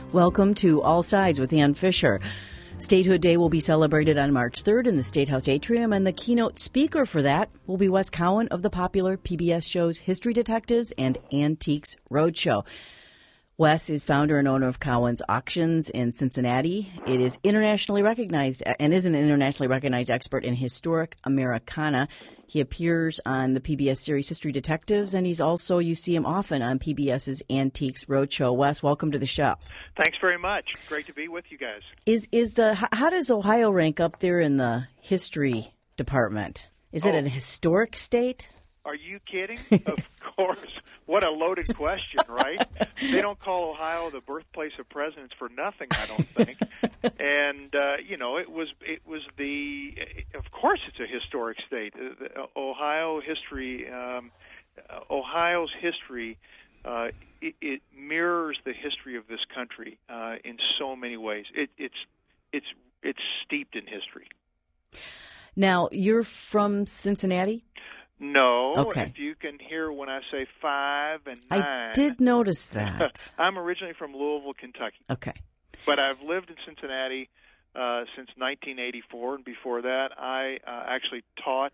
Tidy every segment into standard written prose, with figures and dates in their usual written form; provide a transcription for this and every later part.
Welcome to All Sides with Ann Fisher. Statehood Day will be celebrated on March 3rd in the State House atrium, and the keynote speaker for that will be Wes Cowan of the popular PBS shows History Detectives and Antiques Roadshow. Wes is founder and owner of Cowan's Auctions in Cincinnati. It is internationally recognized and is an internationally recognized expert in historic Americana. He appears on the PBS series History Detectives, and he's also, you see him often on PBS's Antiques Roadshow. Wes, welcome to the show. Thanks very much. Great to be with you guys. How does Ohio rank up there in the history department? Is it an historic state? Are you kidding? Of course. What a loaded question, right? They don't call Ohio the birthplace of presidents for nothing, I don't think. And it was of course it's a historic state. Ohio's history it mirrors the history of this country in so many ways. It's steeped in history. Now, you're from Cincinnati? No. Okay. If you can hear when I say 5 and 9. I did notice that. I'm originally from Louisville, Kentucky. Okay. But I've lived in Cincinnati since 1984, and before that I actually taught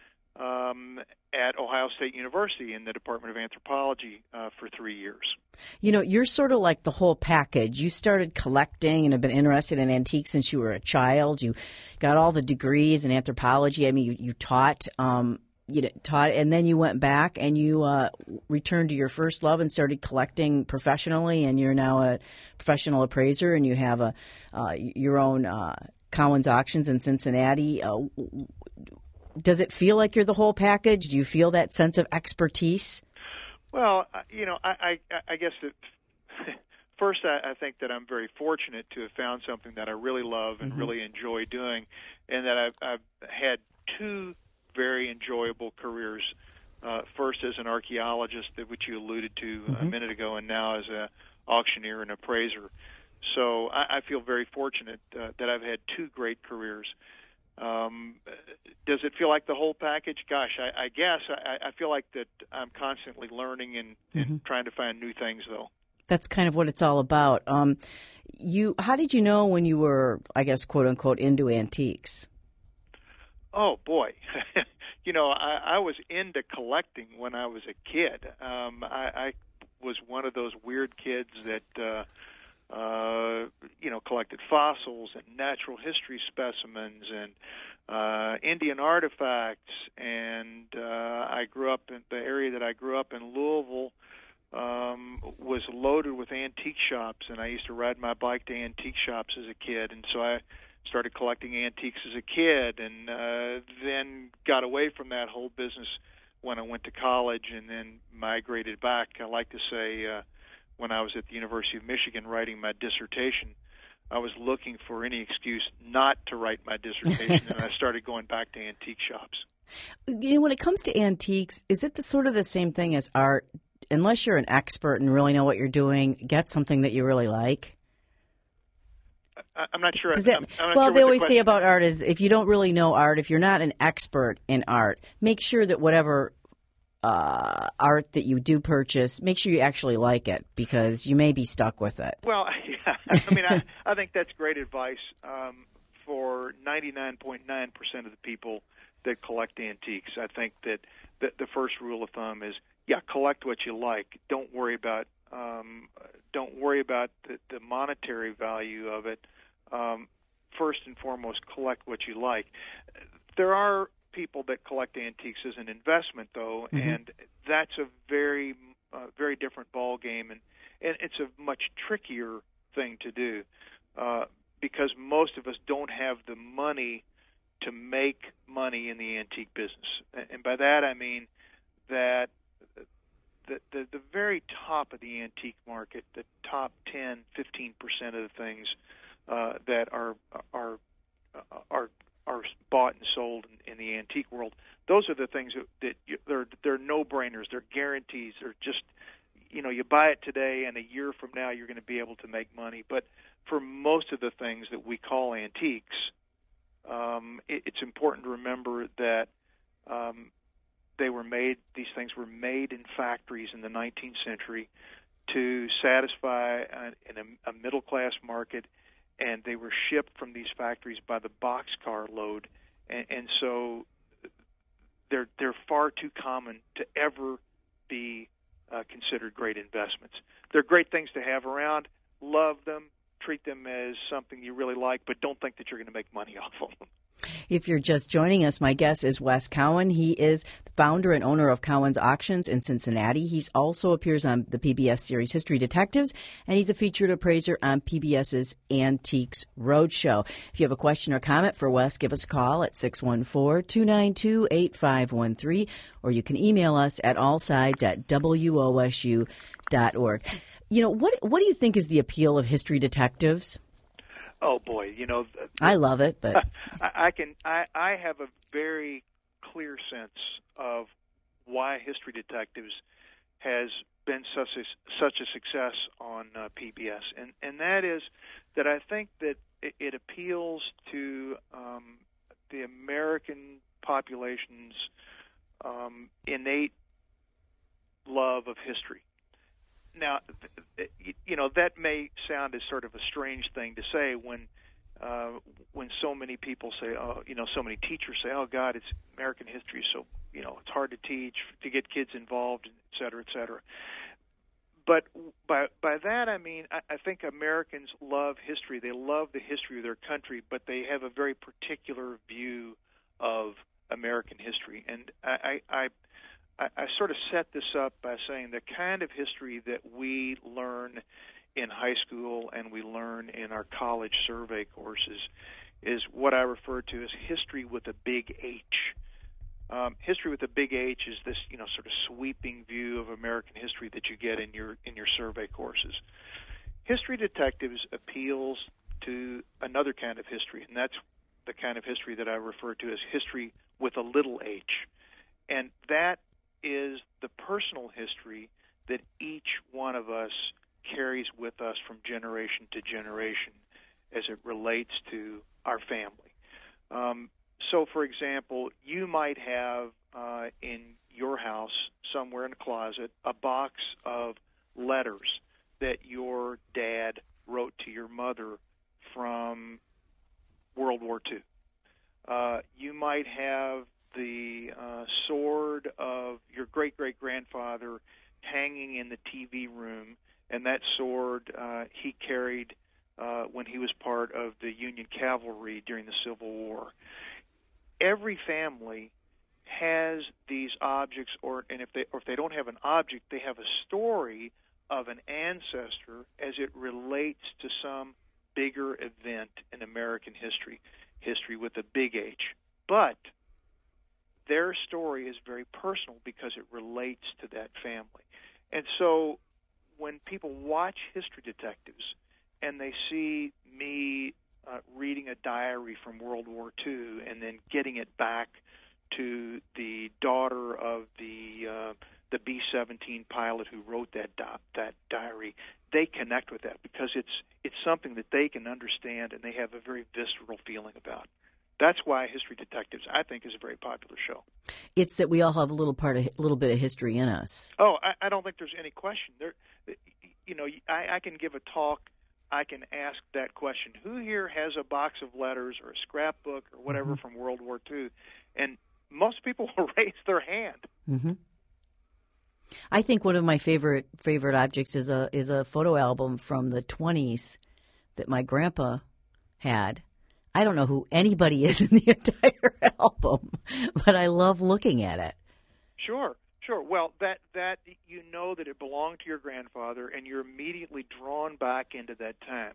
at Ohio State University in the Department of Anthropology for 3 years. You know, you're sort of like the whole package. You started collecting and have been interested in antiques since you were a child. You got all the degrees in anthropology. I mean, you taught. And then you went back and you returned to your first love and started collecting professionally, and you're now a professional appraiser, and you have your own Cowan's Auctions in Cincinnati. Does it feel like you're the whole package? Do you feel that sense of expertise? Well, I guess that first I think that I'm very fortunate to have found something that I really love and really enjoy doing, and that I've had two very enjoyable careers. First as an archaeologist, which you alluded to a minute ago, and now as an auctioneer and appraiser. So I feel very fortunate that I've had two great careers. Does it feel like the whole package? Gosh, I guess. I feel like that I'm constantly learning and trying to find new things, though. That's kind of what it's all about. How did you know when you were, I guess, quote unquote, into antiques? Oh, boy. I was into collecting when I was a kid. I was one of those weird kids that, collected fossils and natural history specimens and Indian artifacts. And I grew up in the area that I grew up in, Louisville, was loaded with antique shops, and I used to ride my bike to antique shops as a kid. And so I started collecting antiques as a kid, and then got away from that whole business when I went to college, and then migrated back. I like to say when I was at the University of Michigan writing my dissertation, I was looking for any excuse not to write my dissertation, and I started going back to antique shops. When it comes to antiques, is it sort of the same thing as art? Unless you're an expert and really know what you're doing, get something that you really like? I'm not sure. They always say about art is if you don't really know art, if you're not an expert in art, make sure that whatever art that you do purchase, make sure you actually like it, because you may be stuck with it. Well, yeah. I think that's great advice for 99.9% of the people that collect antiques. I think that the first rule of thumb is, collect what you like. Don't worry about the monetary value of it. First and foremost, collect what you like. There are people that collect antiques as an investment, though, and that's a very different ball game, and it's a much trickier thing to do because most of us don't have the money to make money in the antique business. And by that I mean that the very top of the antique market, the top 10, 15% of the things that are bought and sold in the antique world, those are the things that they're no-brainers. They're guarantees. They're just, you buy it today, and a year from now you're going to be able to make money. But for most of the things that we call antiques, it's important to remember that these things were made in factories in the 19th century. to satisfy a middle-class market, and they were shipped from these factories by the boxcar load, and so they're far too common to ever be considered great investments. They're great things to have around. Love them. Treat them as something you really like, but don't think that you're going to make money off of them. If you're just joining us, my guest is Wes Cowan. He is the founder and owner of Cowan's Auctions in Cincinnati. He also appears on the PBS series History Detectives, and he's a featured appraiser on PBS's Antiques Roadshow. If you have a question or comment for Wes, give us a call at 614-292-8513, or you can email us at allsides@wosu.org. You know, what do you think is the appeal of History Detectives? Oh boy, you know, I love it, but I have a very clear sense of why History Detectives has been such a success on PBS, and that is that I think that it appeals to the American population's innate love of history. Now, you know, that may sound as sort of a strange thing to say when so many people say, oh, you know, so many teachers say, oh, God, it's American history, so, you know, it's hard to teach, to get kids involved, et cetera, et cetera. But by that, I mean, I think Americans love history. They love the history of their country, but they have a very particular view of American history. And I sort of set this up by saying the kind of history that we learn in high school and we learn in our college survey courses is what I refer to as history with a big H. History with a big H is this, you know, sort of sweeping view of American history that you get in your survey courses. History Detectives appeals to another kind of history, and that's the kind of history that I refer to as history with a little h. And that is the personal history that each one of us carries with us from generation to generation as it relates to our family. So, for example, you might have in your house, somewhere in a closet, a box of letters that your dad wrote to your mother from World War II. You might have the sword of your great-great-grandfather hanging in the TV room, and that sword he carried when he was part of the Union Cavalry during the Civil War. Every family has these objects, or if they don't have an object, they have a story of an ancestor as it relates to some bigger event in American history with a big H. But their story is very personal because it relates to that family. And so when people watch History Detectives and they see me reading a diary from World War II and then getting it back to the daughter of the B-17 pilot who wrote that diary, they connect with that because it's something that they can understand and they have a very visceral feeling about. That's why History Detectives, I think, is a very popular show. It's that we all have a little bit of history in us. Oh, I don't think there's any question. You know, I can give a talk. I can ask that question. Who here has a box of letters or a scrapbook or whatever from World War II? And most people will raise their hand. Mm-hmm. I think one of my favorite objects is a photo album from the 1920s that my grandpa had. I don't know who anybody is in the entire album, but I love looking at it. Sure. Well, that you know that it belonged to your grandfather, and you're immediately drawn back into that time.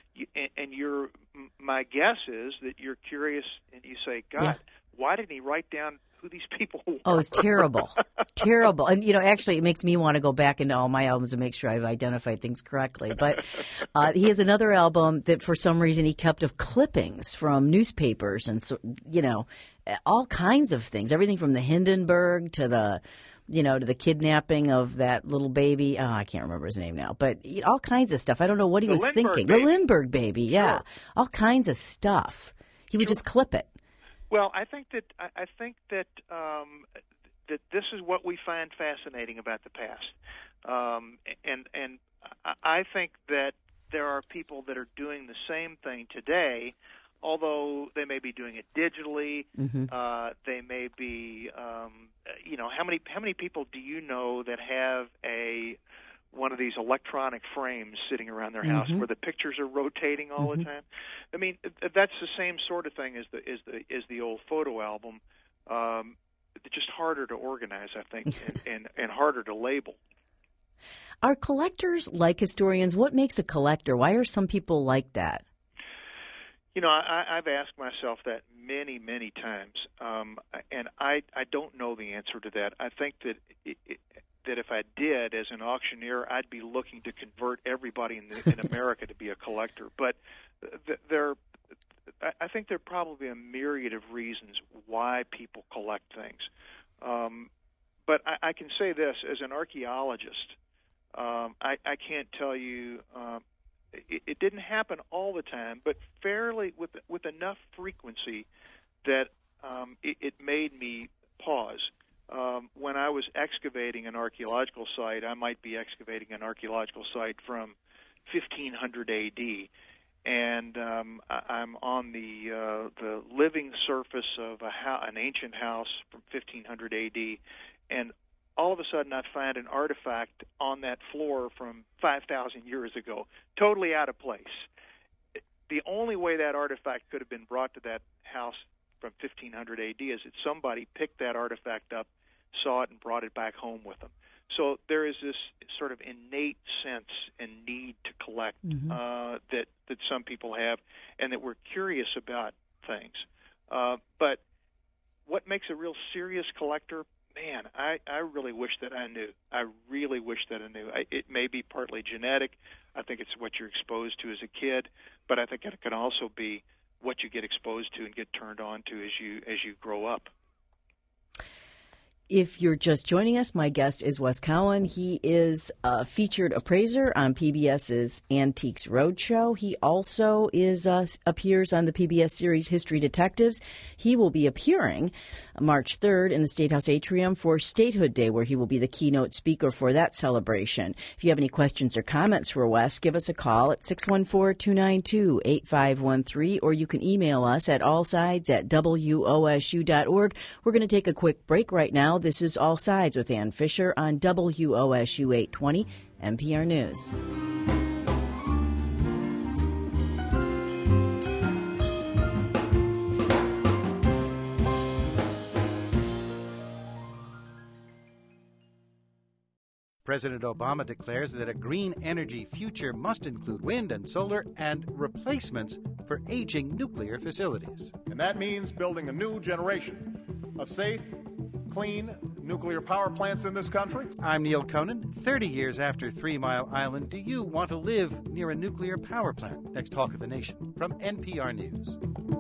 My guess is that you're curious, and you say, God, why didn't he write down who these people were? Oh, it's terrible. Terrible. And, you know, actually it makes me want to go back into all my albums and make sure I've identified things correctly. But he has another album that for some reason he kept of clippings from newspapers and, so, you know, all kinds of things, everything from the Hindenburg to the kidnapping of that little baby. Oh, I can't remember his name now, but all kinds of stuff. I don't know what he was thinking. Baby. The Lindbergh baby, yeah. Sure. All kinds of stuff. He would just clip it. Well, I think that this is what we find fascinating about the past. And I think that there are people that are doing the same thing today, although they may be doing it digitally. They may be, how many people do you know that have one of these electronic frames sitting around their house where the pictures are rotating all the time? I mean, that's the same sort of thing as the old photo album. It's just harder to organize, I think, and harder to label. Are collectors like historians? What makes a collector? Why are some people like that? I've asked myself that many, many times, and I don't know the answer to that. I think that that if I did, as an auctioneer, I'd be looking to convert everybody in America to be a collector. But I think there are probably a myriad of reasons why people collect things. But I can say this, as an archaeologist, I can't tell you. It didn't happen all the time, but fairly with enough frequency that it made me pause. When I was excavating an archaeological site, I might be excavating an archaeological site from 1500 A.D., and I'm on the living surface of an ancient house from 1500 A.D., and all of a sudden I find an artifact on that floor from 5,000 years ago, totally out of place. The only way that artifact could have been brought to that house from 1500 A.D. is that somebody picked that artifact up, saw it, and brought it back home with them. So there is this sort of innate sense and need to collect that some people have, and that we're curious about things. But what makes a real serious collector? Man, I really wish that I knew. I really wish that I knew. It may be partly genetic. I think it's what you're exposed to as a kid, but I think it can also be what you get exposed to and get turned on to as you grow up. If you're just joining us, my guest is Wes Cowan. He is a featured appraiser on PBS's Antiques Roadshow. He also appears on the PBS series History Detectives. He will be appearing March 3rd in the State House atrium for Statehood Day, where he will be the keynote speaker for that celebration. If you have any questions or comments for Wes, give us a call at 614-292-8513, or you can email us at allsides@wosu.org. We're going to take a quick break right now. This is All Sides with Ann Fisher on WOSU 820 NPR News. President Obama declares that a green energy future must include wind and solar and replacements for aging nuclear facilities. And that means building a new generation of safe, clean nuclear power plants in this country. I'm Neil Conan. 30 years after 3 Mile Island, do you want to live near a nuclear power plant? Next Talk of the Nation from NPR News.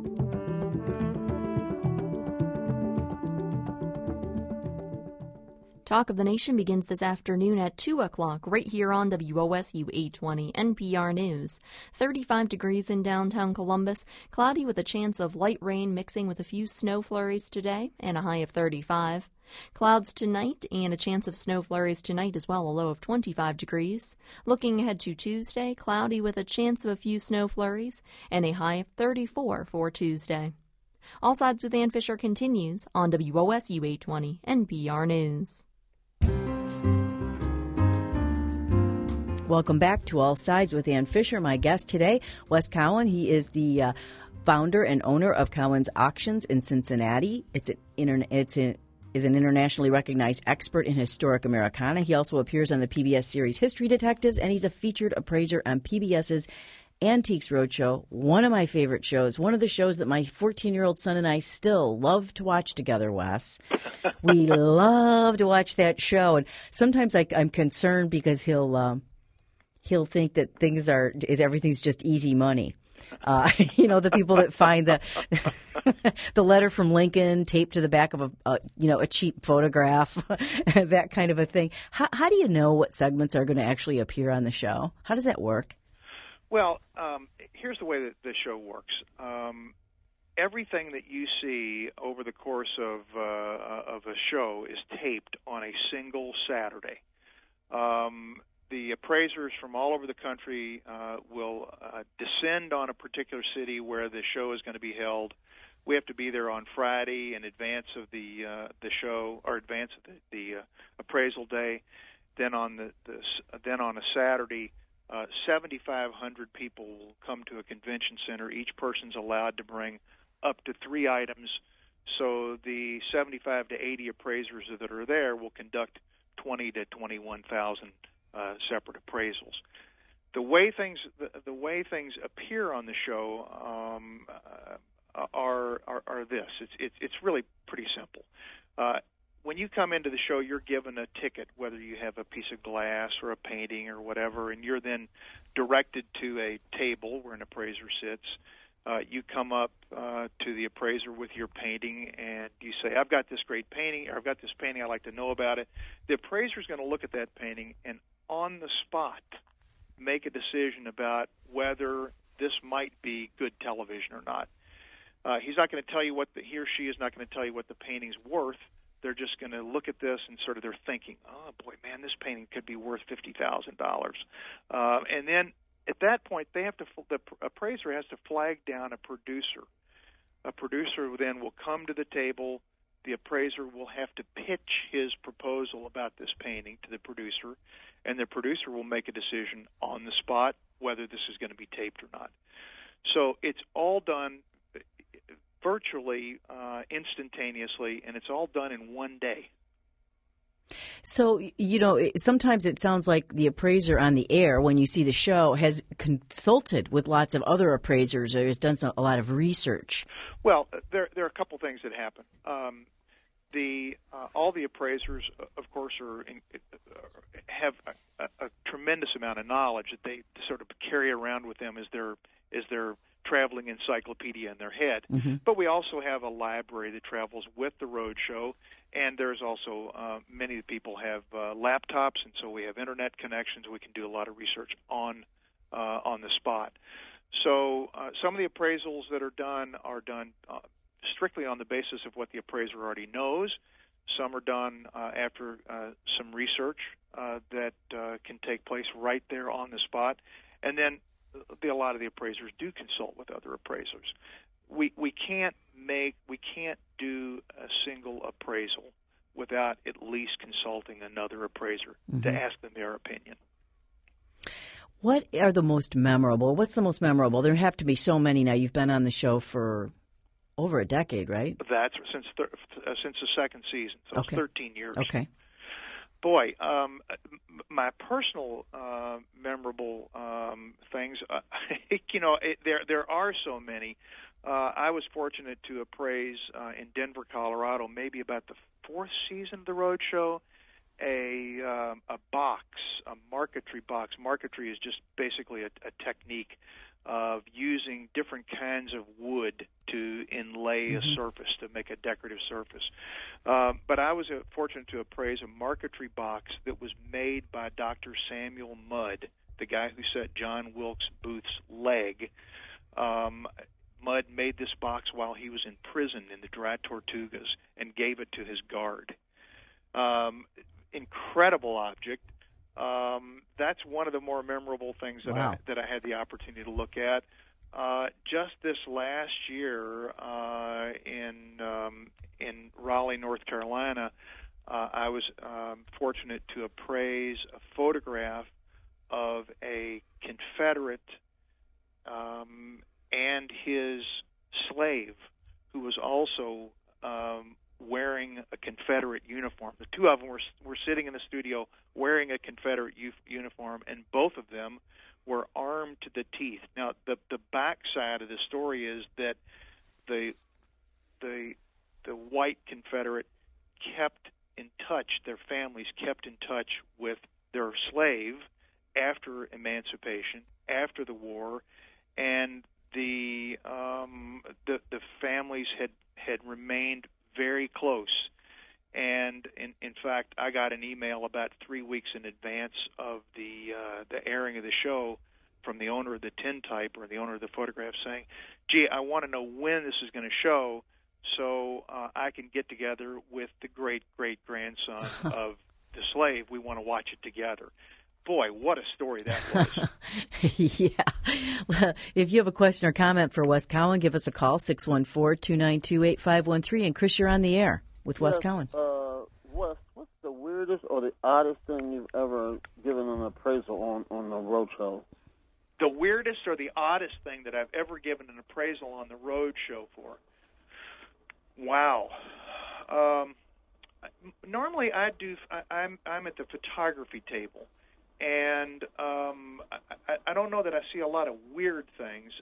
Talk of the Nation begins this afternoon at 2 o'clock right here on WOSU 820 NPR News. 35 degrees in downtown Columbus, cloudy with a chance of light rain mixing with a few snow flurries today, and a high of 35. Clouds tonight and a chance of snow flurries tonight as well, a low of 25 degrees. Looking ahead to Tuesday, cloudy with a chance of a few snow flurries, and a high of 34 for Tuesday. All Sides with Ann Fisher continues on WOSU 820 NPR News. Welcome back to All Sides with Ann Fisher. My guest today, Wes Cowan. He is the founder and owner of Cowan's Auctions in Cincinnati. Is an internationally recognized expert in historic Americana. He also appears on the PBS series History Detectives, and he's a featured appraiser on PBS's Antiques Roadshow, one of my favorite shows, one of the shows that my 14-year-old son and I still love to watch together, Wes. We love to watch that show, and sometimes I'm concerned because he'll think that everything's just easy money. The people that find the letter from Lincoln taped to the back of a cheap photograph, that kind of a thing. How do you know what segments are going to actually appear on the show? How does that work? Well, here's the way that the show works. everything that you see over the course of a show is taped on a single Saturday. The appraisers from all over the country will descend on a particular city where the show is going to be held. We have to be there on Friday in advance of the show, or advance of the appraisal day. Then on a Saturday, 7,500 people will come to a convention center. Each person's allowed to bring up to 3 items. So the 75 to 80 appraisers that are there will conduct 20 to 21,000 separate appraisals. The way things appear on the show are this. It's really pretty simple. When you come into the show, you're given a ticket, whether you have a piece of glass or a painting or whatever, and you're then directed to a table where an appraiser sits. You come up to the appraiser with your painting, and you say, I've got this great painting, or I've got this painting, I'd like to know about it. The appraiser is going to look at that painting and on the spot make a decision about whether this might be good television or not. He's not going to tell you he or she is not going to tell you what the painting's worth. They're just going to look at this and sort of they're thinking, oh, boy, man, this painting could be worth $50,000. And then at that point, the appraiser has to flag down a producer. A producer then will come to the table. The appraiser will have to pitch his proposal about this painting to the producer, and the producer will make a decision on the spot whether this is going to be taped or not. So it's all done virtually instantaneously, and it's all done in one day. So, sometimes it sounds like the appraiser on the air, when you see the show, has consulted with lots of other appraisers or has done a lot of research. Well, there are a couple things that happen. All the appraisers, of course, have a tremendous amount of knowledge that they sort of carry around with them as their traveling encyclopedia in their head. Mm-hmm. But we also have a library that travels with the road show, and there's also many people have laptops, and so we have internet connections. We can do a lot of research on the spot. So some of the appraisals that are done strictly on the basis of what the appraiser already knows. Some are done after some research that can take place right there on the spot, and then a lot of the appraisers do consult with other appraisers. We can't do a single appraisal without at least consulting another appraiser to ask them their opinion. What are the most memorable? What's the most memorable? There have to be so many now. You've been on the show for over a decade, right? That's since the second season, so okay. It's 13 years. Okay. Boy, my personal memorable things, there are so many. I was fortunate to appraise in Denver, Colorado, maybe about the 4th season of the Road Show, a box, a marquetry box. Marquetry is just basically a technique of using different kinds of wood to inlay a surface, to make a decorative surface. But I was fortunate to appraise a marquetry box that was made by Dr. Samuel Mudd, the guy who set John Wilkes Booth's leg. Mudd made this box while he was in prison in the Dry Tortugas and gave it to his guard. Incredible object. That's one of the more memorable things that I had the opportunity to look at. Just this last year in Raleigh, North Carolina, I was fortunate to appraise a photograph of a Confederate and his slave who was also wearing a Confederate uniform. The two of them were sitting in the studio wearing a Confederate uniform, and both of them were armed to the teeth. Now, the backside of the story is that the white Confederate kept in touch, their families kept in touch with their slave after emancipation, after the war, and the families had remained very close. And in fact, I got an email about 3 weeks in advance of the airing of the show from the owner of the tintype or the owner of the photograph saying, gee, I want to know when this is going to show so I can get together with the great-great-grandson of the slave. We want to watch it together. Boy, what a story that was. Yeah. If you have a question or comment for Wes Cowan, give us a call, 614-292-8513. And Chris, you're on the air with Wes Cowan. Wes, what's the weirdest or the oddest thing you've ever given an appraisal on the road show? The weirdest or the oddest thing that I've ever given an appraisal on the road show for? Wow. Normally I'm at the photography table, and I don't know that I see a lot of weird things.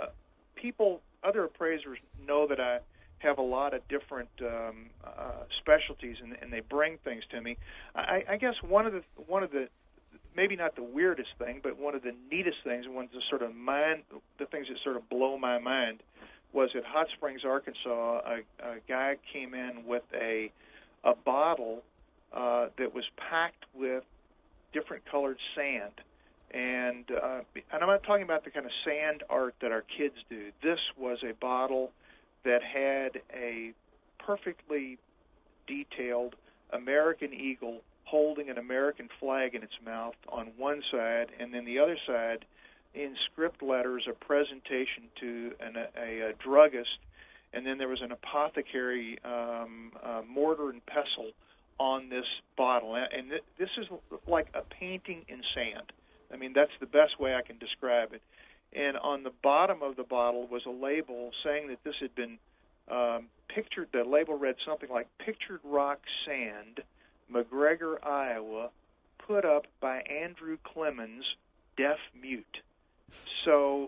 Other appraisers know that I have a lot of different specialties, and they bring things to me. I guess one of the maybe not the weirdest thing, but one of the neatest things, and the things that sort of blow my mind, was at Hot Springs, Arkansas. A guy came in with a bottle that was packed with different colored sand, and I'm not talking about the kind of sand art that our kids do. This was a bottle that had a perfectly detailed American eagle holding an American flag in its mouth on one side, and then the other side, in script letters, a presentation to a druggist, and then there was an apothecary mortar and pestle on this bottle. And this is like a painting in sand. I mean, that's the best way I can describe it. And on the bottom of the bottle was a label saying that this had been pictured. The label read something like "Pictured Rock Sand, McGregor, Iowa, put up by Andrew Clemens, deaf-mute." So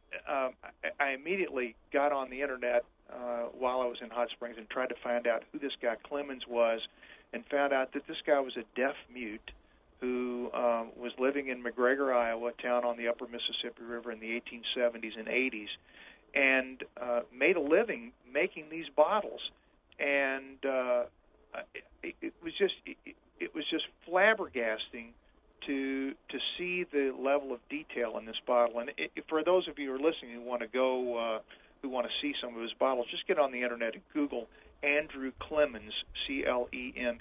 I immediately got on the Internet while I was in Hot Springs and tried to find out who this guy Clemens was, and found out that this guy was a deaf-mute who was living in McGregor, Iowa, a town on the upper Mississippi River in the 1870s and 80s, and made a living making these bottles. And it was just flabbergasting to see the level of detail in this bottle. And for those of you who are listening who want to go, who want to see some of his bottles, just get on the Internet and Google Andrew Clemens, Clemens,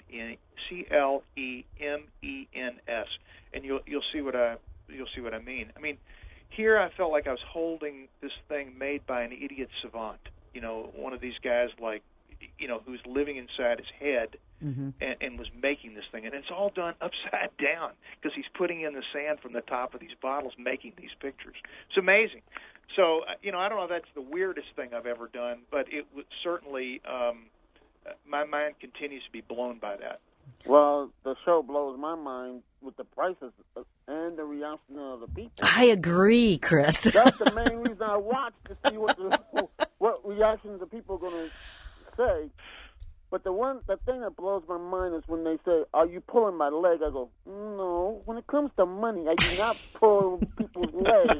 and you'll see what I mean. I mean, here I felt like I was holding this thing made by an idiot savant. You know, one of these guys like, you know, who's living inside his head. Mm-hmm. and was making this thing. And it's all done upside down because he's putting in the sand from the top of these bottles, making these pictures. It's amazing. So, you know, I don't know if that's the weirdest thing I've ever done, but it would certainly, my mind continues to be blown by that. Well, the show blows my mind with the prices and the reaction of the people. I agree, Chris. That's the main reason I watch, to see what reactions the people are going to say. But the thing that blows my mind is when they say, "Are you pulling my leg?" I go, "No. When it comes to money, I do not pull people's legs."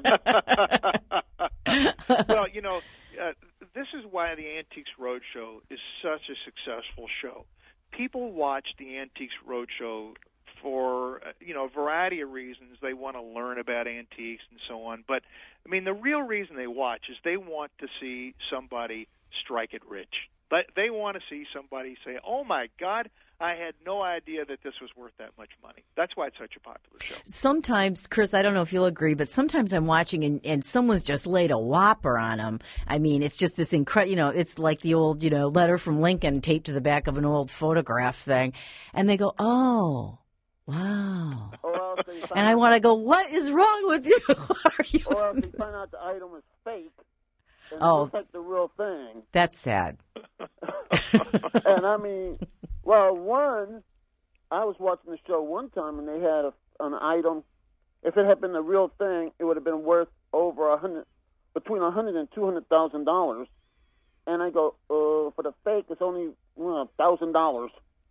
Well, you know, this is why the Antiques Roadshow is such a successful show. People watch the Antiques Roadshow for, you know, a variety of reasons. They want to learn about antiques and so on. But, I mean, the real reason they watch is they want to see somebody strike it rich. But they want to see somebody say, "Oh, my God, I had no idea that this was worth that much money." That's why it's such a popular show. Sometimes, Chris, I don't know if you'll agree, but sometimes I'm watching and someone's just laid a whopper on them. I mean, it's just this incredible, you know, it's like the old, you know, letter from Lincoln taped to the back of an old photograph thing. And they go, "Oh, wow." And I want to go, "What is wrong with you?" Or else they find out the item is fake. And it's like the real thing. That's sad. And I mean, well, I was watching the show one time, and they had an item. If it had been the real thing, it would have been worth over between $100,000 and $200,000. And I go, for the fake, it's only $1,000.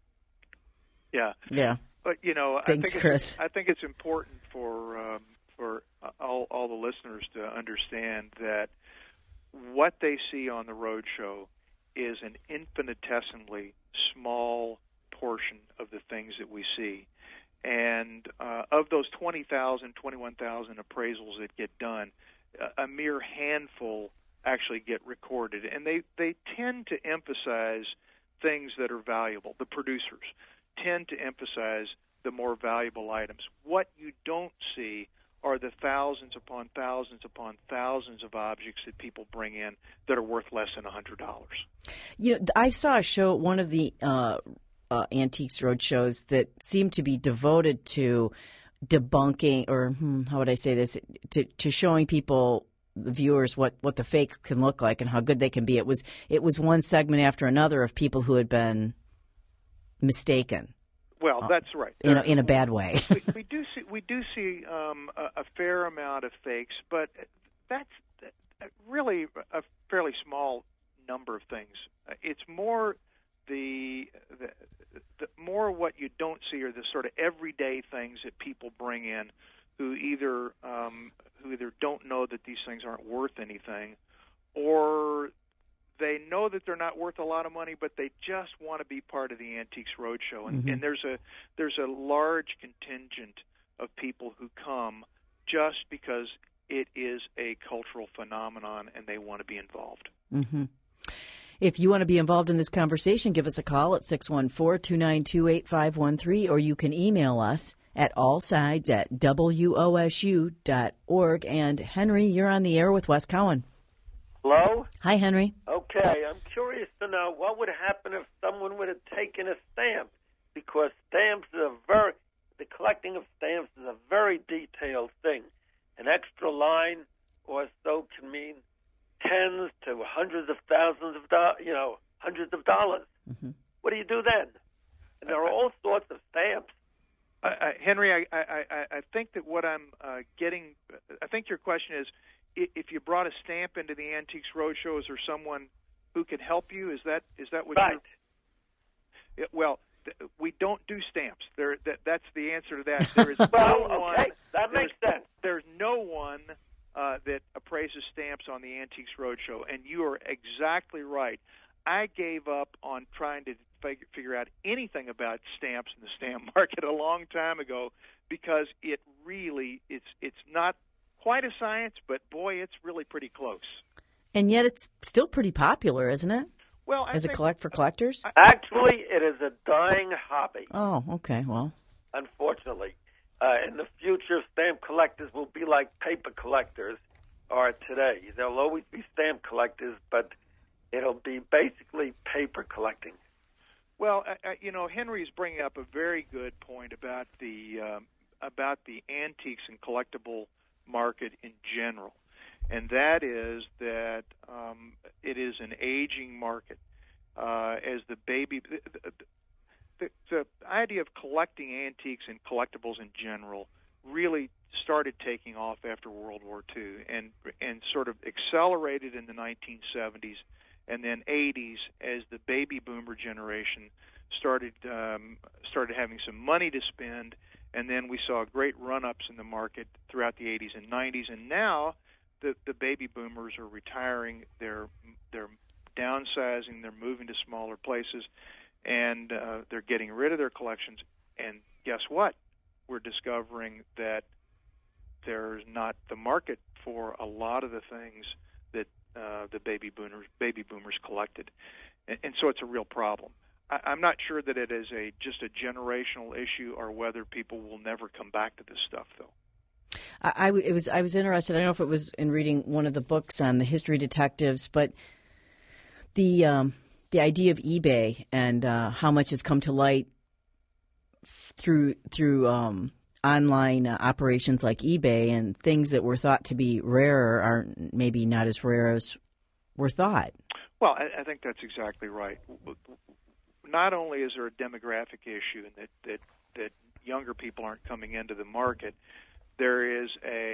Yeah. But you know, thanks, Chris. I think it's important for all the listeners to understand that what they see on the road show is an infinitesimally small portion of the things that we see. And of those 20,000, 21,000 appraisals that get done, a mere handful actually get recorded. And they tend to emphasize things that are valuable. The producers tend to emphasize the more valuable items. What you don't see are the thousands upon thousands upon thousands of objects that people bring in that are worth less than $100. You know, I saw a show, one of the Antiques Road shows, that seemed to be devoted to debunking, or how would I say this, to showing people, the viewers, what the fakes can look like and how good they can be. It was one segment after another of people who had been mistaken. Well, that's right. In a bad way. we do see a fair amount of fakes, but that's really a fairly small number of things. It's more the more what you don't see are the sort of everyday things that people bring in, who either don't know that these things aren't worth anything, or they know that they're not worth a lot of money, but they just want to be part of the Antiques Roadshow. And there's a large contingent of people who come just because it is a cultural phenomenon and they want to be involved. Mm-hmm. If you want to be involved in this conversation, give us a call at 614-292-8513, or you can email us at allsides@wosu.org. And Henry, you're on the air with Wes Cowan. Hello? Hi, Henry. Okay, I'm curious to know what would happen if someone would have taken a stamp, because stamps are the collecting of stamps is a very detailed thing. An extra line or so can mean tens to hundreds of thousands of hundreds of dollars. Mm-hmm. What do you do then? And there are all sorts of stamps. Henry, I think that what I'm getting, I think your question is, if you brought a stamp into the Antiques Roadshow, is there someone who can help you? Is that what right. you're... Well, we don't do stamps. That's the answer to that. There is well, no one. Okay, that makes sense. There's no one that appraises stamps on the Antiques Roadshow, and you are exactly right. I gave up on trying to figure out anything about stamps in the stamp market a long time ago, because it really it's not quite a science, but boy, it's really pretty close. And yet it's still pretty popular, isn't it? Well, for collectors? Actually, it is a dying hobby. Oh, okay. Well, unfortunately, in the future, stamp collectors will be like paper collectors are today. There'll always be stamp collectors, but it'll be basically paper collecting. Well, Henry's bringing up a very good point about the antiques and collectible market in general, and that is that it is an aging market. As the idea of collecting antiques and collectibles in general really started taking off after World War II, and sort of accelerated in the 1970s and then 80s as the baby boomer generation started having some money to spend. And then we saw great run-ups in the market throughout the 80s and 90s. And now the baby boomers are retiring. They're downsizing. They're moving to smaller places. And they're getting rid of their collections. And guess what? We're discovering that there's not the market for a lot of the things that the baby boomers collected. And so it's a real problem. I'm not sure that it is just a generational issue, or whether people will never come back to this stuff, though. I was interested. I don't know if it was in reading one of the books on the history detectives, but the idea of eBay and how much has come to light through online operations like eBay, and things that were thought to be rarer are maybe not as rare as were thought. Well, I think that's exactly right. Not only is there a demographic issue, and that younger people aren't coming into the market, there is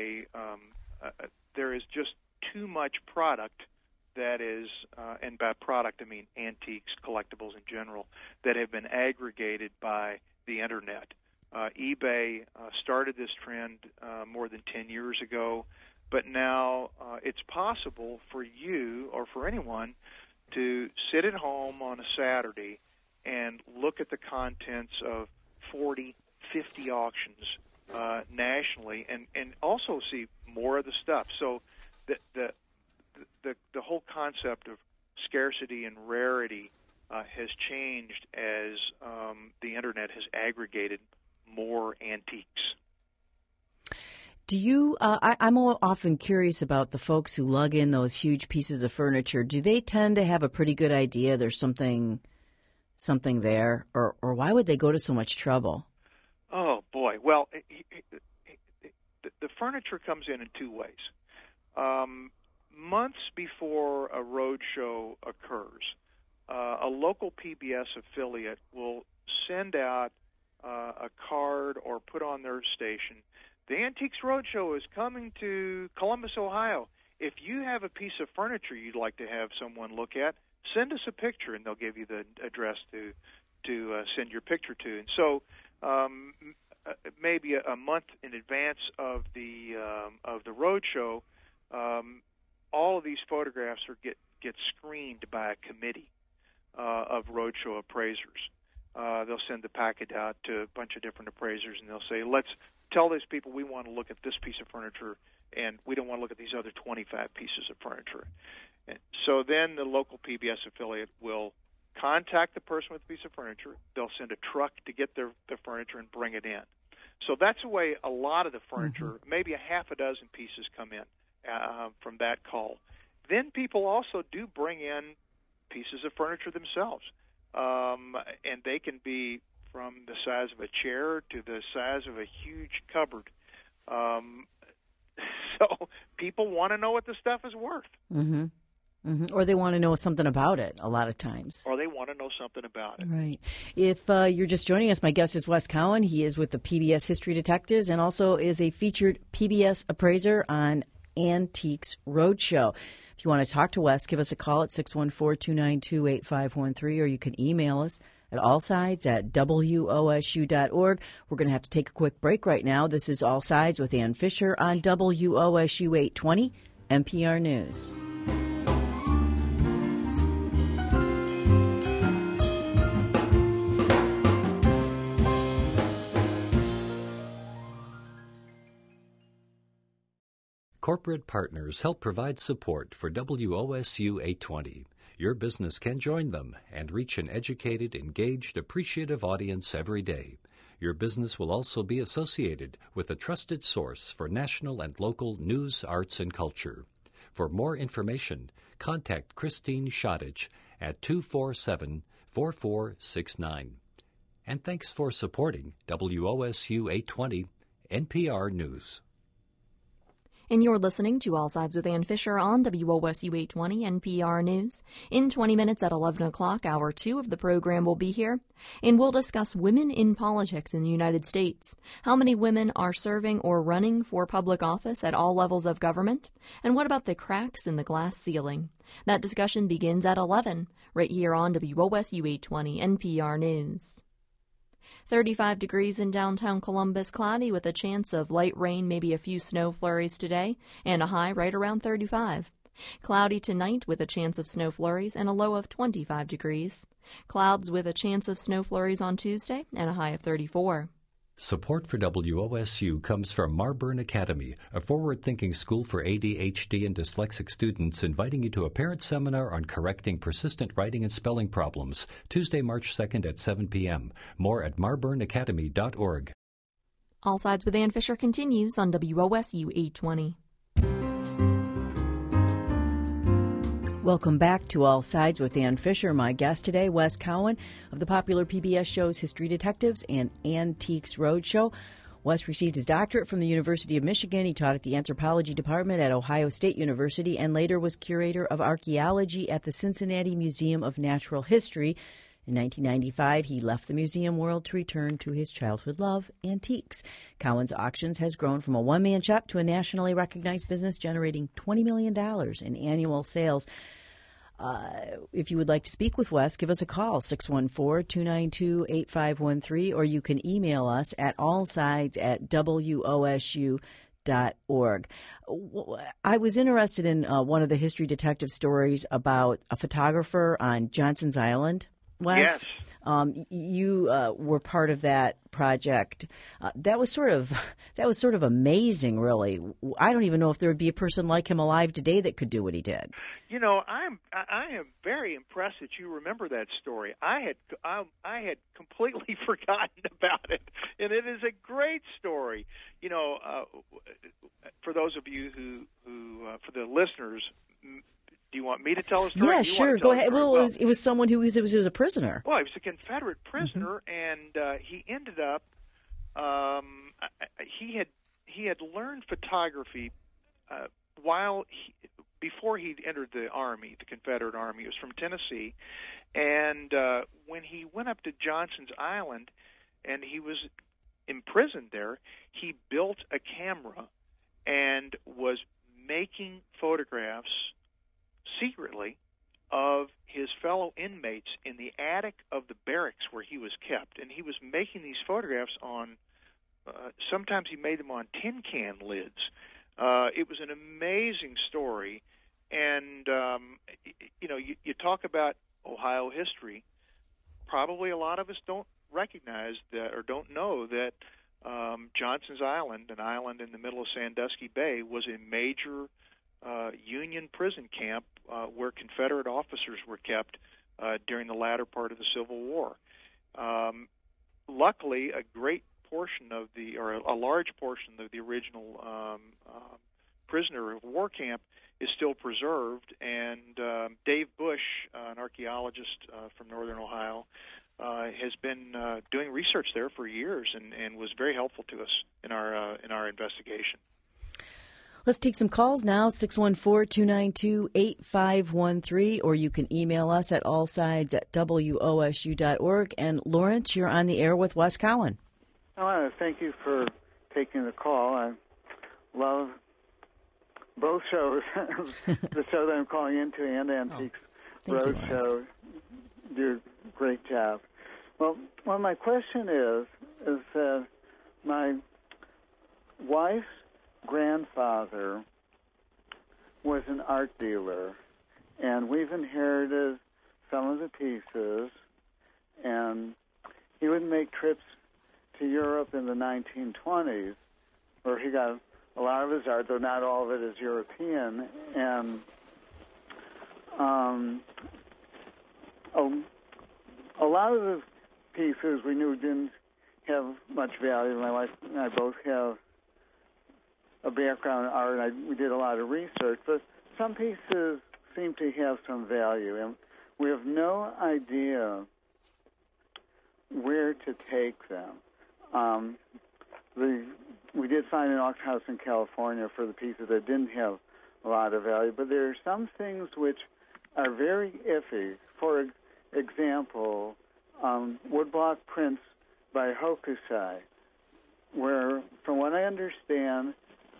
just too much product that is, and by product I mean antiques, collectibles in general, that have been aggregated by the Internet. eBay started this trend more than 10 years ago, but now it's possible for you or for anyone to sit at home on a Saturday and look at the contents of 40, 50 auctions nationally, and also see more of the stuff. So the whole concept of scarcity and rarity has changed as the Internet has aggregated more antiques. Do you? I'm often curious about the folks who lug in those huge pieces of furniture. Do they tend to have a pretty good idea there's something there, or why would they go to so much trouble? Oh boy! Well, the furniture comes in two ways. Months before a road show occurs, a local PBS affiliate will send out a card or put on their station, "The Antiques Roadshow is coming to Columbus, Ohio. If you have a piece of furniture you'd like to have someone look at, send us a picture," and they'll give you the address to send your picture to. And so maybe a month in advance of the roadshow, all of these photographs get screened by a committee of roadshow appraisers. They'll send the packet out to a bunch of different appraisers, and they'll say, "Let's tell these people we want to look at this piece of furniture, and we don't want to look at these other 25 pieces of furniture." And so then the local PBS affiliate will contact the person with the piece of furniture. They'll send a truck to get the furniture and bring it in. So that's the way a lot of the furniture, maybe a half a dozen pieces, come in from that call. Then people also do bring in pieces of furniture themselves, and they can be from the size of a chair to the size of a huge cupboard. So people want to know what the stuff is worth. Mm-hmm. Mm-hmm. Or they want to know something about it a lot of times. Or they want to know something about it. Right. If you're just joining us, my guest is Wes Cowan. He is with the PBS History Detectives and also is a featured PBS appraiser on Antiques Roadshow. If you want to talk to Wes, give us a call at 614-292-8513, or you can email us at allsides@wosu.org. We're going to have to take a quick break right now. This is All Sides with Ann Fisher on WOSU 820 NPR News. Corporate partners help provide support for WOSU 820. Your business can join them and reach an educated, engaged, appreciative audience every day. Your business will also be associated with a trusted source for national and local news, arts, and culture. For more information, contact Christine Shottich at 247-4469. And thanks for supporting WOSU 820 NPR News. And you're listening to All Sides with Ann Fisher on WOSU 820 NPR News. In 20 minutes at 11 o'clock, Hour 2 of the program will be here, and we'll discuss women in politics in the United States. How many women are serving or running for public office at all levels of government? And what about the cracks in the glass ceiling? That discussion begins at 11, right here on WOSU 820 NPR News. 35 degrees in downtown Columbus, cloudy with a chance of light rain, maybe a few snow flurries today, and a high right around 35. Cloudy tonight with a chance of snow flurries and a low of 25 degrees. Clouds with a chance of snow flurries on Tuesday and a high of 34. Support for WOSU comes from Marburn Academy, a forward-thinking school for ADHD and dyslexic students, inviting you to a parent seminar on correcting persistent writing and spelling problems, Tuesday, March 2nd at 7 p.m. More at marburnacademy.org. All Sides with Ann Fisher continues on WOSU 820. Welcome back to All Sides with Ann Fisher. My guest today, Wes Cowan of the popular PBS shows History Detectives and Antiques Roadshow. Wes received his doctorate from the University of Michigan. He taught at the anthropology department at Ohio State University and later was curator of archaeology at the Cincinnati Museum of Natural History. In 1995, he left the museum world to return to his childhood love, antiques. Cowan's Auctions has grown from a one-man shop to a nationally recognized business generating $20 million in annual sales. If you would like to speak with Wes, give us a call, 614-292-8513, or you can email us at allsides@wosu.org. I was interested in one of the History Detective stories about a photographer on Johnson's Island Wes? Yes. You were part of that project. That was sort of amazing, really. I don't even know if there would be a person like him alive today that could do what he did. You know, I am very impressed that you remember that story. I had completely forgotten about it, and it is a great story. You know, for those of you who for the listeners. Do you want me to tell a story? Yeah, sure. Go ahead. Well, it was someone who was a prisoner. Well, he was a Confederate prisoner, and he ended up. He had learned photography before he'd entered the Army, the Confederate Army. He was from Tennessee, and when he went up to Johnson's Island, and he was imprisoned there, he built a camera and was making photographs secretly of his fellow inmates in the attic of the barracks where he was kept. And he was making these photographs on, sometimes he made them on tin can lids. It was an amazing story. And, you know, you talk about Ohio history, probably a lot of us don't recognize that or don't know that Johnson's Island, an island in the middle of Sandusky Bay, was a major Union prison camp where Confederate officers were kept during the latter part of the Civil War. Luckily, a large portion of the original prisoner of war camp is still preserved, and Dave Bush, an archaeologist from northern Ohio, has been doing research there for years and was very helpful to us in our investigation. Let's take some calls now, 614-292-8513, or you can email us at allsides@wosu.org. And Lawrence, you're on the air with Wes Cowan. I want to thank you for taking the call. I love both shows, the show that I'm calling into and Antiques Roadshow. Do a great job. Well, my question is that my wife's grandfather was an art dealer, and we've inherited some of the pieces, and he would make trips to Europe in the 1920s where he got a lot of his art, though not all of it is European, and a lot of the pieces we knew didn't have much value. My wife and I both have a background in art, and we did a lot of research, but some pieces seem to have some value, and we have no idea where to take them. We did find an auction house in California for the pieces that didn't have a lot of value, but there are some things which are very iffy. For example, woodblock prints by Hokusai, where, from what I understand,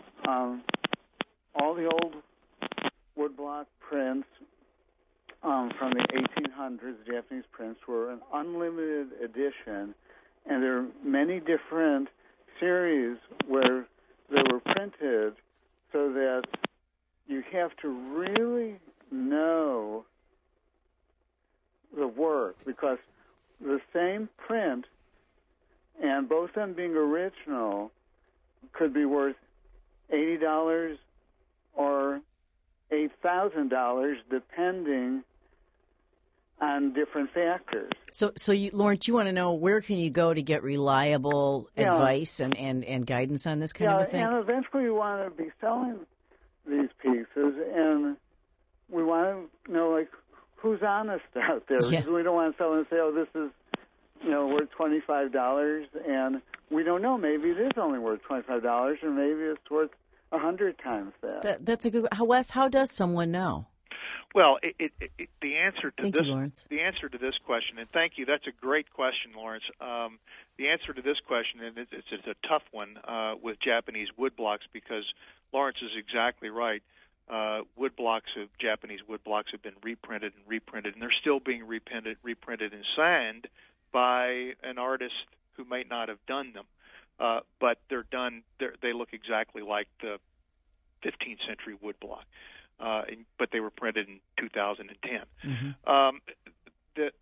all the old woodblock prints from the 1800s, Japanese prints, were an unlimited edition, and there are many different series where they were printed so that you have to really know the work, because the same print, and both of them being original, could be worth $80 or $8,000 depending on different factors. So Lawrence, you want to know where can you go to get reliable advice and guidance on this kind of a thing? And eventually we want to be selling these pieces, and we want to know, like, who's honest out there. Yeah. We don't want to sell and say, oh, this is, worth $25, and we don't know. Maybe it is only worth $25, or maybe it's worth 100 times that. That's a good. Wes, how does someone know? Well, the answer to Thank this, you, Lawrence. The answer to this question, and thank you. That's a great question, Lawrence. The answer to this question, and it's a tough one with Japanese woodblocks, because Lawrence is exactly right. Japanese woodblocks have been reprinted, and they're still being reprinted and signed by an artist who might not have done them, but they look exactly like the 15th century woodblock, but they were printed in 2010. Mm-hmm.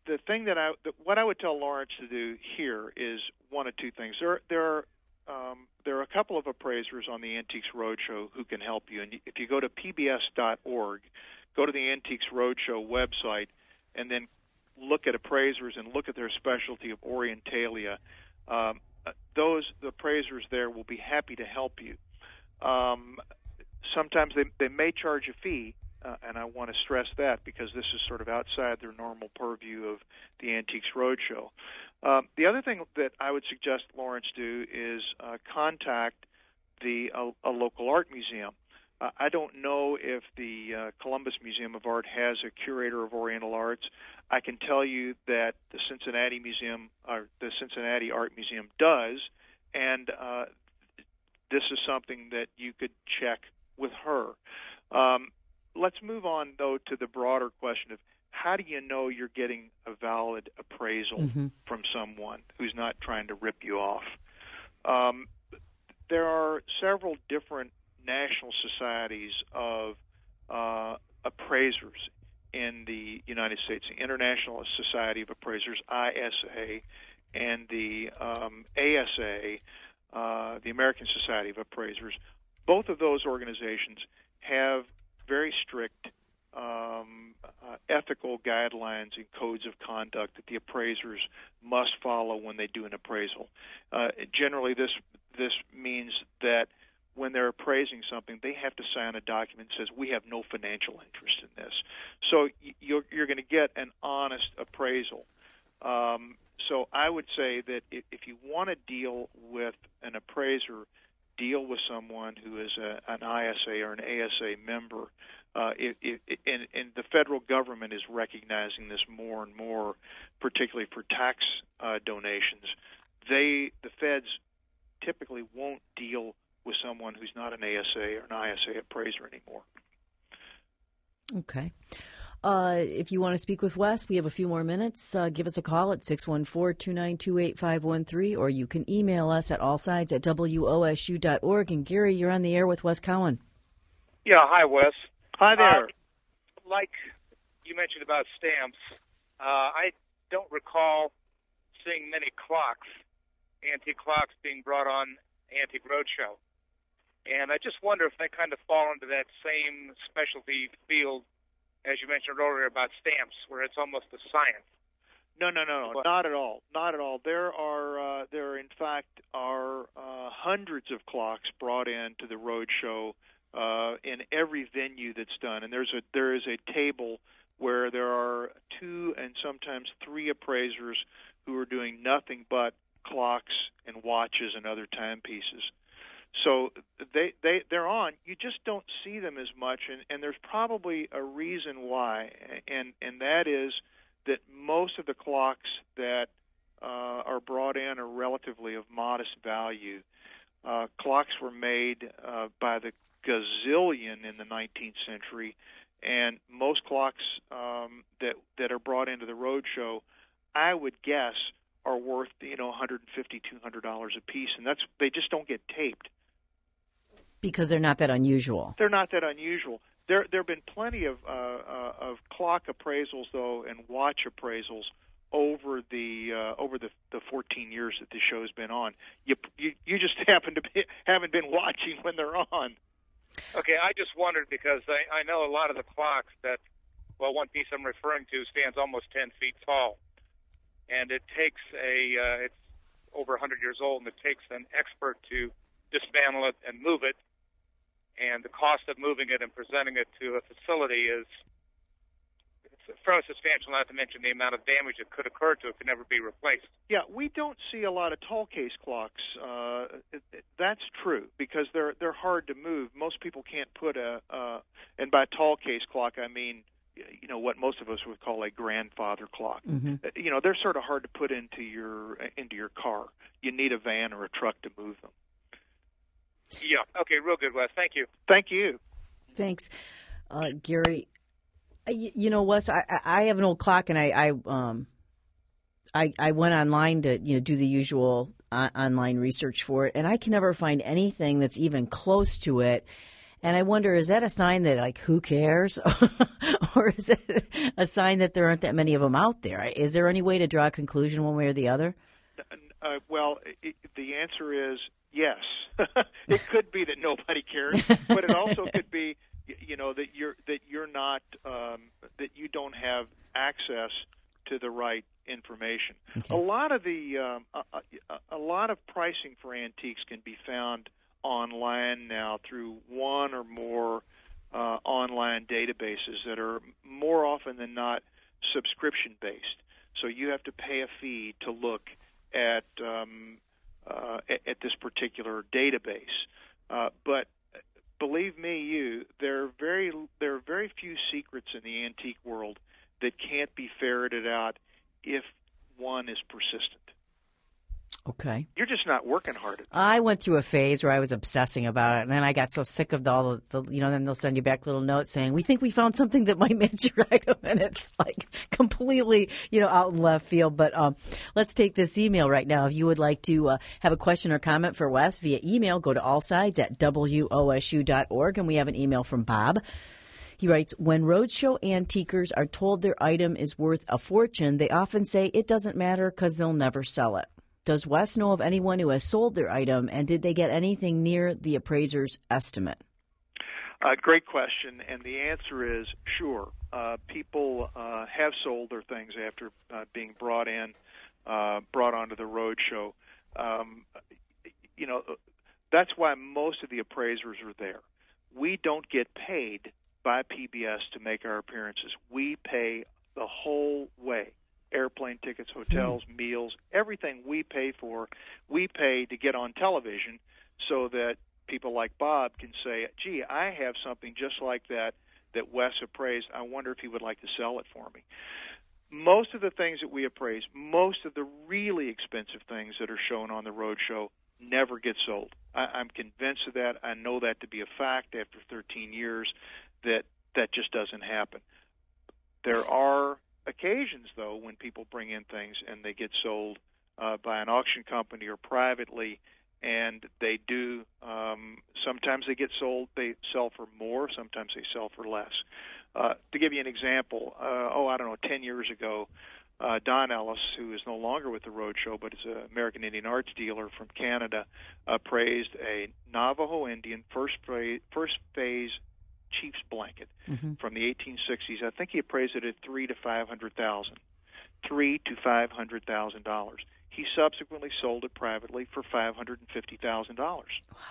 thing what I would tell Lawrence to do here is one of two things. There are a couple of appraisers on the Antiques Roadshow who can help you. And if you go to pbs.org, go to the Antiques Roadshow website, and then look at appraisers and look at their specialty of Orientalia, the appraisers there will be happy to help you. Sometimes they may charge a fee, and I want to stress that because this is sort of outside their normal purview of the Antiques Roadshow. The other thing that I would suggest Lawrence do is contact a local art museum. I don't know if the Columbus Museum of Art has a curator of Oriental arts. I can tell you that the Cincinnati Art Museum does, and this is something that you could check with her. Let's move on, though, to the broader question of how do you know you're getting a valid appraisal from someone who's not trying to rip you off? There are several different national societies of appraisers in the United States: the International Society of Appraisers, ISA, and the ASA, the American Society of Appraisers. Both of those organizations have very strict ethical guidelines and codes of conduct that the appraisers must follow when they do an appraisal. Generally, this means that when they're appraising something, they have to sign a document that says we have no financial interest in this. So you're going to get an honest appraisal. So I would say that if you want to deal with an appraiser, deal with someone who is an ISA or an ASA member. And the federal government is recognizing this more and more, particularly for tax donations. The feds typically won't deal with someone who's not an ASA or an ISA appraiser anymore. Okay. If you want to speak with Wes, we have a few more minutes. Give us a call at 614-292-8513, or you can email us at allsides@wosu.org. And Gary, you're on the air with Wes Cowan. Yeah, hi, Wes. Hi there. Like you mentioned about stamps, I don't recall seeing many clocks, antique clocks, being brought on Antique Roadshow. And I just wonder if they kind of fall into that same specialty field, as you mentioned earlier, about stamps, where it's almost a science. No, not at all. Not at all. There in fact hundreds of clocks brought into the roadshow in every venue that's done, and there is a table where there are 2 and sometimes 3 appraisers who are doing nothing but clocks and watches and other timepieces. So they're on. You just don't see them as much, and there's probably a reason why, and that is that most of the clocks that are brought in are relatively of modest value. Clocks were made by the gazillion in the 19th century, and most clocks that are brought into the roadshow, I would guess, are worth $150, $200 a piece, and they just don't get taped. Because they're not that unusual. They're not that unusual. There have been plenty of clock appraisals, though, and watch appraisals over the 14 years that the show's been on. You just haven't been watching when they're on. Okay, I just wondered because I know a lot of the clocks that, one piece I'm referring to stands almost 10 feet tall, and it takes it's over 100 years old, and it takes an expert to dismantle it and move it, and the cost of moving it and presenting it to a facility is fairly substantial, not to mention the amount of damage that could occur to it could never be replaced. Yeah, we don't see a lot of tall case clocks. That's true, because they're hard to move. Most people can't put and by tall case clock I mean what most of us would call a grandfather clock. Mm-hmm. They're sort of hard to put into your car. You need a van or a truck to move them. Yeah. Okay. Real good, Wes. Thank you. Thank you. Thanks, Gary. Wes, I have an old clock, and I went online to do the usual online research for it, and I can never find anything that's even close to it. And I wonder, is that a sign that, like, who cares? Or is it a sign that there aren't that many of them out there? Is there any way to draw a conclusion one way or the other? The answer is yes. It could be that nobody cares, but it also could be, that you don't have access to the right information. Okay. A lot of pricing for antiques can be found online now through one or more online databases that are more often than not subscription based. So you have to pay a fee to look at this particular database. But believe me, there are very few secrets in the antique world that can't be ferreted out if one is persistent. Okay. You're just not working hard enough. I went through a phase where I was obsessing about it, and then I got so sick of all the then they'll send you back little notes saying, we think we found something that might match your item, and it's like completely, out in left field. But let's take this email right now. If you would like to have a question or comment for Wes via email, go to allsides@wosu.org, and we have an email from Bob. He writes, when roadshow antiquers are told their item is worth a fortune, they often say it doesn't matter because they'll never sell it. Does Wes know of anyone who has sold their item, and did they get anything near the appraiser's estimate? Great question, and the answer is sure. People have sold their things after being brought onto the roadshow. That's why most of the appraisers are there. We don't get paid by PBS to make our appearances. We pay the whole way. Airplane tickets, hotels, meals, everything we pay for, we pay to get on television so that people like Bob can say, gee, I have something just like that Wes appraised. I wonder if he would like to sell it for me. Most of the things that we appraise, most of the really expensive things that are shown on the roadshow never get sold. I'm convinced of that. I know that to be a fact after 13 years that just doesn't happen. There are occasions, though, when people bring in things and they get sold by an auction company or privately, and they do. Sometimes they get sold. They sell for more. Sometimes they sell for less. To give you an example, 10 years ago, Don Ellis, who is no longer with the Roadshow, but is an American Indian arts dealer from Canada, appraised a Navajo Indian first phase chief's blanket from the 1860s. I think he appraised it at $300,000 to $500,000. He subsequently sold it privately for $550,000. Wow.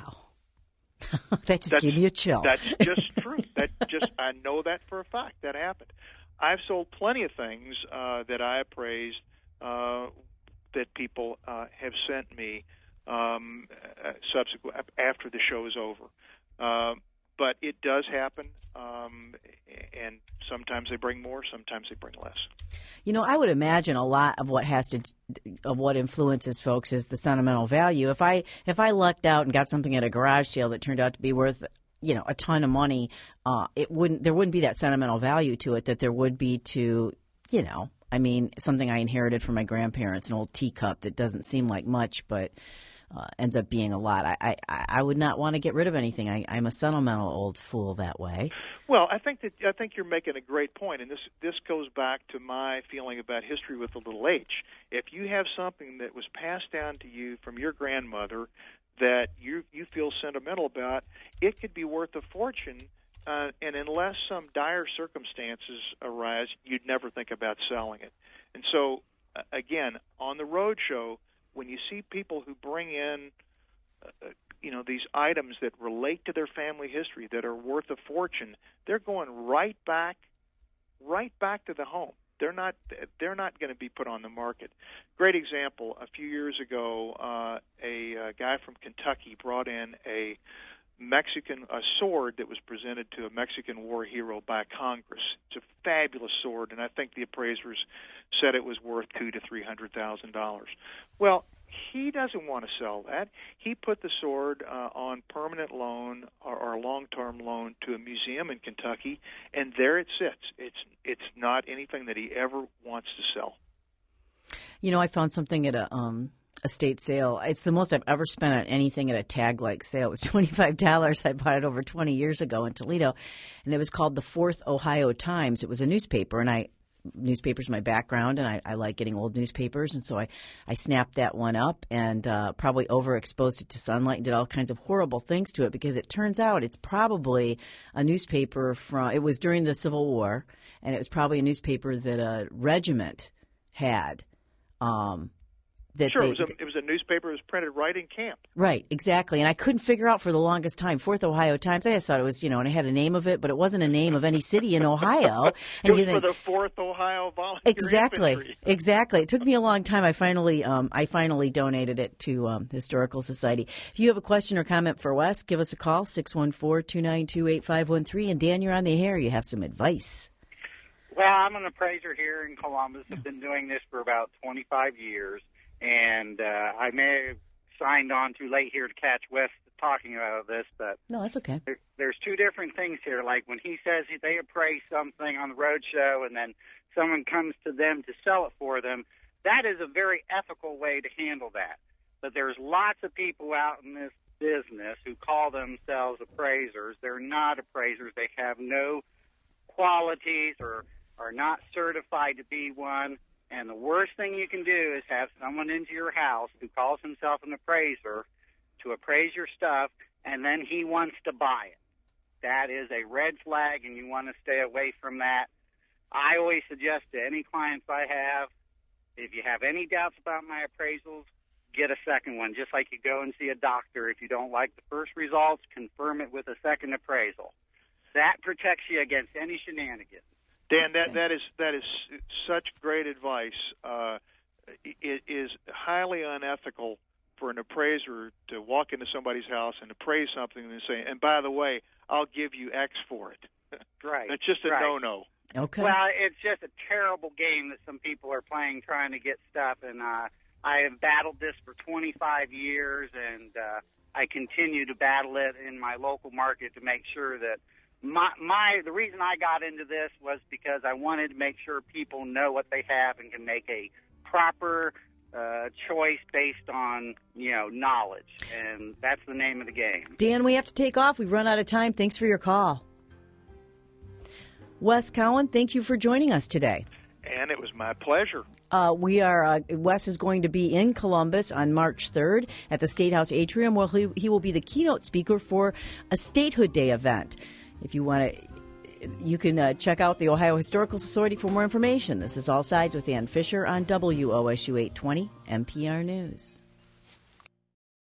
That's gave me a chill. That's just true. I know that for a fact. That happened. I've sold plenty of things that I appraised that people have sent me subsequent after the show is over. But it does happen, and sometimes they bring more, sometimes they bring less. I would imagine a lot of what influences folks is the sentimental value. If I lucked out and got something at a garage sale that turned out to be worth a ton of money, there wouldn't be that sentimental value to it that there would be to something I inherited from my grandparents, an old teacup that doesn't seem like much, but ends up being a lot. I would not want to get rid of anything. I'm a sentimental old fool that way. Well, I think you're making a great point, and this goes back to my feeling about history with a little h. If you have something that was passed down to you from your grandmother that you feel sentimental about, it could be worth a fortune, and unless some dire circumstances arise, you'd never think about selling it. And so, again, on the roadshow, when you see people who bring in, these items that relate to their family history that are worth a fortune, they're going right back to the home. They're not going to be put on the market. Great example. A few years ago, a guy from Kentucky brought in a sword that was presented to a Mexican war hero by Congress. It's a fabulous sword, and I think the appraisers said it was worth $200,000 to $300,000. Well, he doesn't want to sell that. He put the sword on permanent loan or long-term loan to a museum in Kentucky, and there it sits. It's not anything that he ever wants to sell. I found something at estate sale. It's the most I've ever spent on anything at a tag-like sale. It was $25. I bought it over 20 years ago in Toledo, and it was called the Fourth Ohio Times. It was a newspaper, and newspapers my background, and I like getting old newspapers, and so I snapped that one up and probably overexposed it to sunlight and did all kinds of horrible things to it, because it turns out it's probably a newspaper it was during the Civil War, and it was probably a newspaper that a regiment had. Sure, it was a newspaper that was printed right in camp. Right, exactly. And I couldn't figure out for the longest time, Fourth Ohio Times. I just thought it was, and it had a name of it, but it wasn't a name of any city in Ohio. It was for the 4th Ohio Volunteer Infantry. Exactly. It took me a long time. I finally donated it to Historical Society. If you have a question or comment for Wes, give us a call, 614-292-8513. And Dan, you're on the air. You have some advice. Well, I'm an appraiser here in Columbus. I've been doing this for about 25 years. And I may have signed on too late here to catch Wes talking about this, but no, that's okay. There's two different things here. Like when he says they appraise something on the road show and then someone comes to them to sell it for them, that is a very ethical way to handle that. But there's lots of people out in this business who call themselves appraisers. They're not appraisers. They have no qualities or are not certified to be one. And the worst thing you can do is have someone into your house who calls himself an appraiser to appraise your stuff, and then he wants to buy it. That is a red flag, and you want to stay away from that. I always suggest to any clients I have, if you have any doubts about my appraisals, get a second one. Just like you go and see a doctor. If you don't like the first results, confirm it with a second appraisal. That protects you against any shenanigans. Dan, that is such great advice. It is highly unethical for an appraiser to walk into somebody's house and appraise something and say, and by the way, I'll give you X for it. Right. That's just a no-no. Okay. Well, it's just a terrible game that some people are playing trying to get stuff, and I have battled this for 25 years, and I continue to battle it in my local market to make sure that the reason I got into this was because I wanted to make sure people know what they have and can make a proper choice based on, knowledge. And that's the name of the game. Dan, we have to take off. We've run out of time. Thanks for your call. Wes Cowan, thank you for joining us today. And it was my pleasure. Wes is going to be in Columbus on March 3rd at the State House Atrium, where he will be the keynote speaker for a Statehood Day event. If you want to, you can check out the Ohio Historical Society for more information. This is All Sides with Dan Fisher on WOSU 820 NPR News.